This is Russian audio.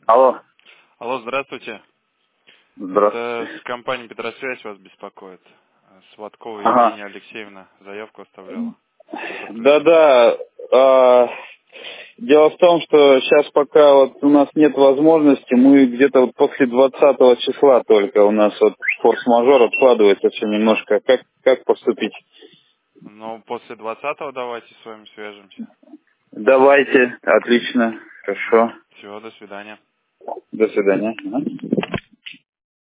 Алло. Алло, здравствуйте. Здравствуйте. Это с компании Петросвязь вас беспокоит. Сваткова Ага. Евгения Алексеевна заявку оставляла. Что подключить? Да-да. Дело в том, что сейчас пока вот у нас нет возможности, мы где-то вот после 20 числа только у нас вот форс-мажор откладывается все немножко. Как поступить? Ну, после 20-го давайте с вами свяжемся. Давайте. Отлично. Хорошо. Все, до свидания. До свидания. Ага.